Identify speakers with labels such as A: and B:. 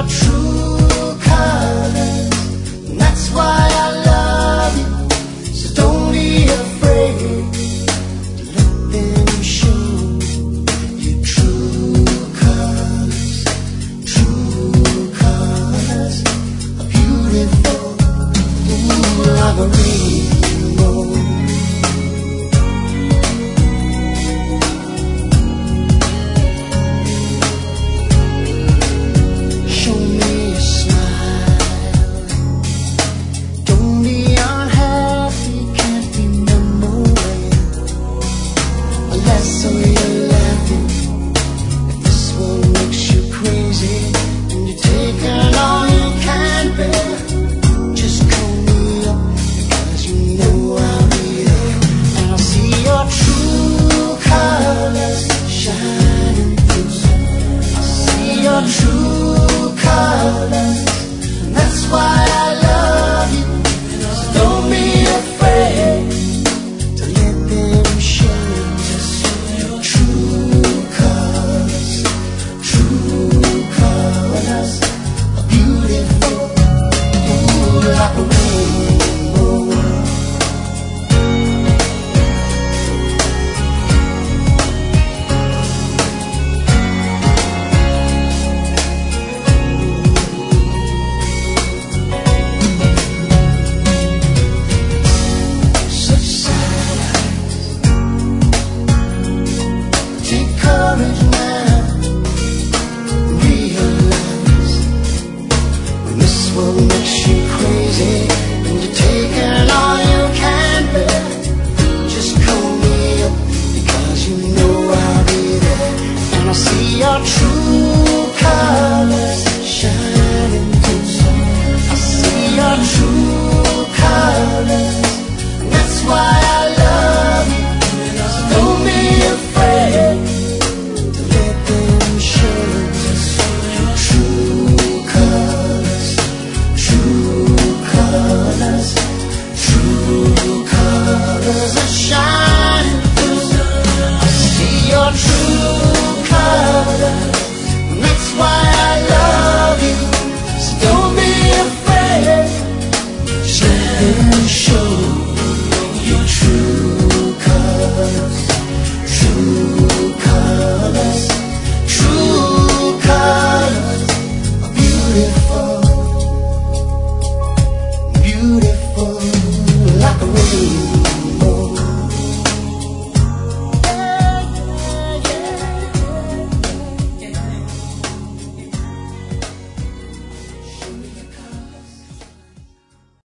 A: your true colors. And that's why I love you. So don't be afraid to let them show your true colors. True colors are beautiful, ooh, like a rainbow. Show me a smile. Don't be unhappy, can't remember when. Unless you're laughing. If this one makes you crazy and you're taking all you can bear, just call me up, because you know I'll be there. And I'll see your true colors shining through. I'll see your true